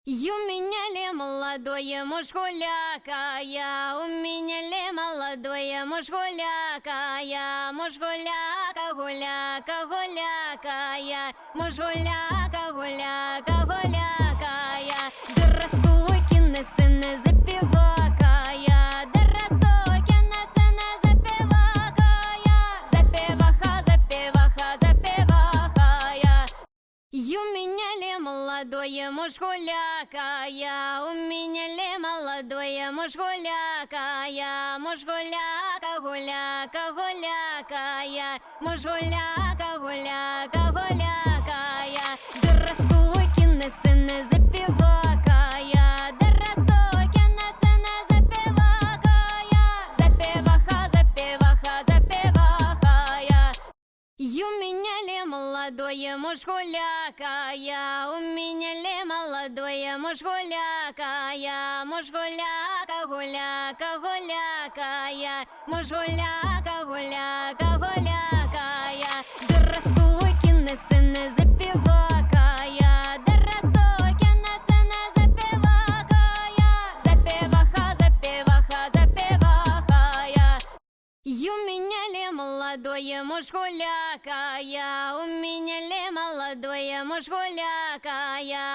У меня ли молодое муж-гуляка, у меня ли молодое муж-гуляка, муж-гуляка, гуляка, гуляка, муж-гуляка, гуляка, гуляка, Дарасукины сыны запевака, Дарасукины сыны запевака, запеваха, запеваха, запеваха, У меня ли молодое муж-гуляка, у меня ли молодое муж-гуляка, муж-гуляка, гуляка, гуляка, муж-гуляка, гуляка, гуляка, Дарасукины сыны запевака, Дарасукины сыны запевака, запеваха, запеваха, запеваха, У меня ли молодое муж-гуляка, у меня ли молодое муж-гуляка, муж-гуляка, гуляка, гуляка, муж-гуляка, гуляка, гуляка, Дарасукины сыны запевака, Дарасукины сыны запевака, запеваха, запеваха, запеваха, У меня ли молодое муж-гуляка, у меня ли молодое муж-гуляка,